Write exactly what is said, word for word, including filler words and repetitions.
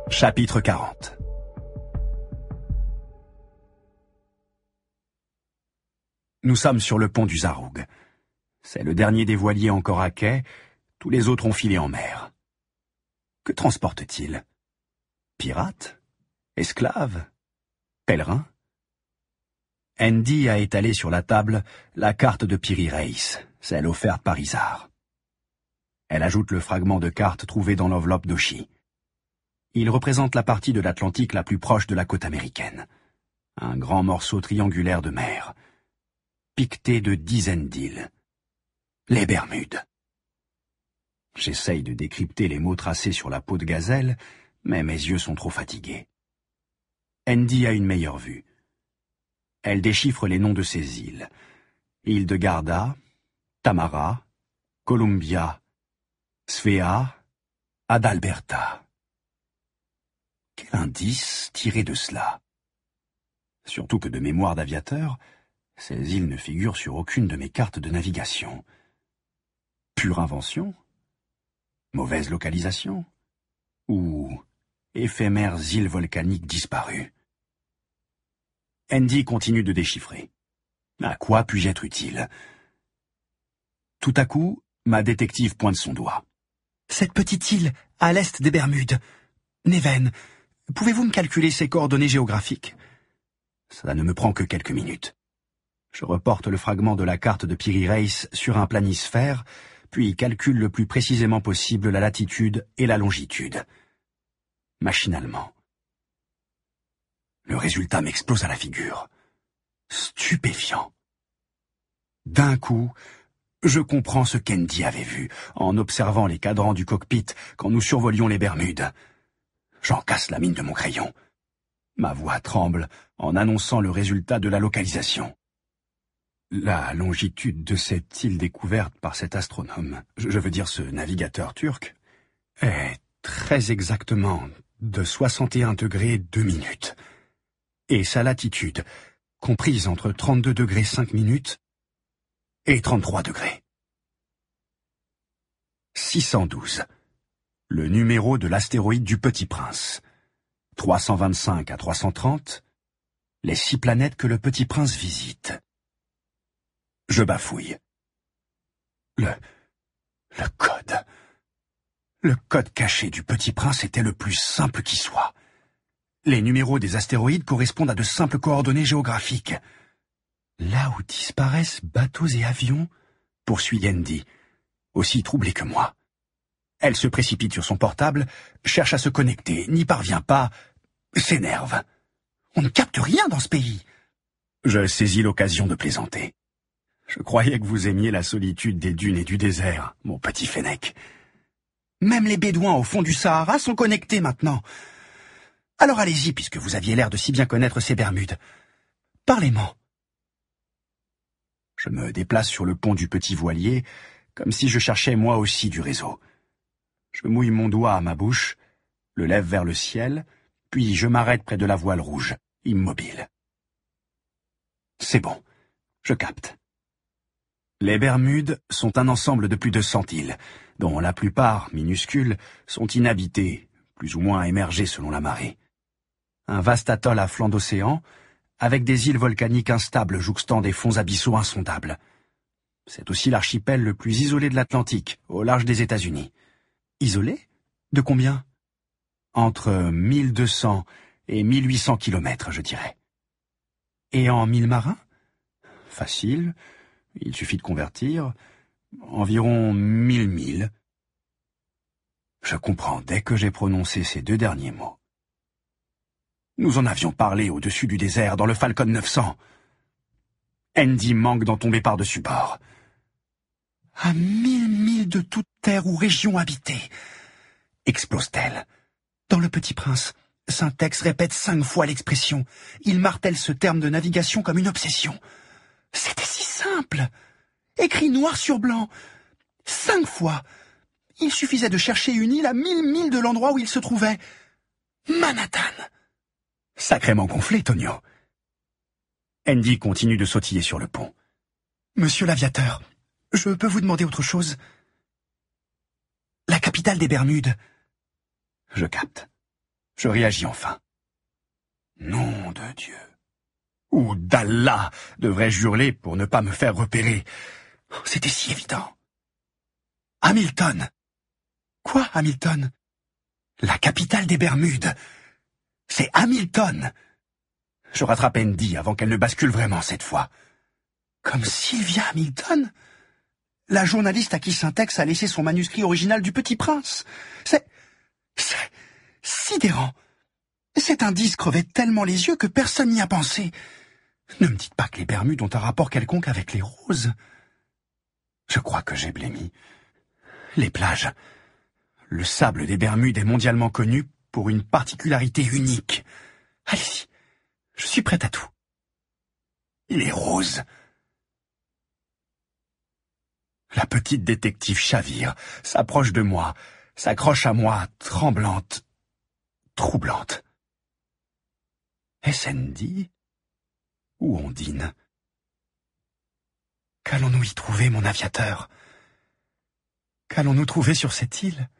Chapitre quarante. Nous sommes sur le pont du Zaroug. C'est le dernier des voiliers encore à quai, tous les autres ont filé en mer. Que transporte-t-il? Pirates? Esclaves? Pèlerins? Andy a étalé sur la table la carte de Piri Reis, celle offerte par Isard. Elle ajoute le fragment de carte trouvé dans l'enveloppe d'Oshi. Il représente la partie de l'Atlantique la plus proche de la côte américaine. Un grand morceau triangulaire de mer, piqueté de dizaines d'îles. Les Bermudes. J'essaye de décrypter les mots tracés sur la peau de gazelle, mais mes yeux sont trop fatigués. Andy a une meilleure vue. Elle déchiffre les noms de ces îles. Île de Garda, Tamara, Columbia, Svea, Adalberta. Quel indice tiré de cela? Surtout que de mémoire d'aviateur, ces îles ne figurent sur aucune de mes cartes de navigation. Pure invention? Mauvaise localisation? Ou éphémères îles volcaniques disparues? Andy continue de déchiffrer. À quoi puis-je être utile? Tout à coup, ma détective pointe son doigt. Cette petite île, à l'est des Bermudes. Neven, pouvez-vous me calculer ses coordonnées géographiques? Ça ne me prend que quelques minutes. Je reporte le fragment de la carte de Piri Reis sur un planisphère, puis calcule le plus précisément possible la latitude et la longitude. Machinalement. Le résultat m'explose à la figure. Stupéfiant. D'un coup, je comprends ce qu'Andy avait vu en observant les cadrans du cockpit quand nous survolions les Bermudes. J'en casse la mine de mon crayon. Ma voix tremble en annonçant le résultat de la localisation. La longitude de cette île découverte par cet astronome, je veux dire ce navigateur turc, est très exactement de soixante et un degrés deux minutes. Et sa latitude, comprise entre trente-deux degrés cinq minutes et trente-trois degrés. six cent douze. Le numéro de l'astéroïde du Petit Prince. trois cent vingt-cinq à trois cent trente. Les six planètes que le Petit Prince visite. Je bafouille. Le... le code. Le code caché du Petit Prince était le plus simple qui soit. Les numéros des astéroïdes correspondent à de simples coordonnées géographiques. Là où disparaissent bateaux et avions, poursuit Andy, aussi troublée que moi. Elle se précipite sur son portable, cherche à se connecter, n'y parvient pas, s'énerve. On ne capte rien dans ce pays. Je saisis l'occasion de plaisanter. Je croyais que vous aimiez la solitude des dunes et du désert, mon petit Fennec. Même les Bédouins au fond du Sahara sont connectés maintenant. Alors allez-y, puisque vous aviez l'air de si bien connaître ces Bermudes. Parlez-moi. Je me déplace sur le pont du petit voilier, comme si je cherchais moi aussi du réseau. Je mouille mon doigt à ma bouche, le lève vers le ciel, puis je m'arrête près de la voile rouge, immobile. C'est bon, je capte. Les Bermudes sont un ensemble de plus de cent îles, dont la plupart, minuscules, sont inhabitées, plus ou moins émergées selon la marée. Un vaste atoll à flanc d'océan, avec des îles volcaniques instables jouxtant des fonds abyssaux insondables. C'est aussi l'archipel le plus isolé de l'Atlantique, au large des États-Unis. Isolé? De combien? Entre mille deux cents et mille huit cents kilomètres, je dirais. Et en milles marins? Facile, il suffit de convertir. Environ mille milles. Je comprends dès que j'ai prononcé ces deux derniers mots. Nous en avions parlé au-dessus du désert, dans le Falcon neuf cents. Andy manque d'en tomber par-dessus bord. À mille milles de toute terre ou région habitée, explose-t-elle. Dans Le Petit Prince, Syntex répète cinq fois l'expression. Il martèle ce terme de navigation comme une obsession. C'était si simple. Écrit noir sur blanc. Cinq fois. Il suffisait de chercher une île à mille milles de l'endroit où il se trouvait. Manhattan. Sacrément gonflé, Tonio. Andy continue de sautiller sur le pont. Monsieur l'aviateur, je peux vous demander autre chose? La capitale des Bermudes. Je capte. Je réagis enfin. Nom de Dieu. Ou d'Allah, devrais-je hurler pour ne pas me faire repérer. C'était si évident. Hamilton. Quoi, Hamilton? La capitale des Bermudes. C'est Hamilton. Je rattrape Andy avant qu'elle ne bascule vraiment cette fois. Comme Sylvia Hamilton? La journaliste à qui Syntex a laissé son manuscrit original du Petit Prince. C'est... c'est... sidérant. Cet indice crevait tellement les yeux que personne n'y a pensé. Ne me dites pas que les Bermudes ont un rapport quelconque avec les roses. Je crois que j'ai blémi. Les plages. Le sable des Bermudes est mondialement connu pour une particularité unique. Allez-y, je suis prête à tout. Il est rose. La petite détective chavire, s'approche de moi, s'accroche à moi, tremblante, troublante. Est-ce Andy ou Ondine? Qu'allons-nous y trouver, mon aviateur? Qu'allons-nous trouver sur cette île?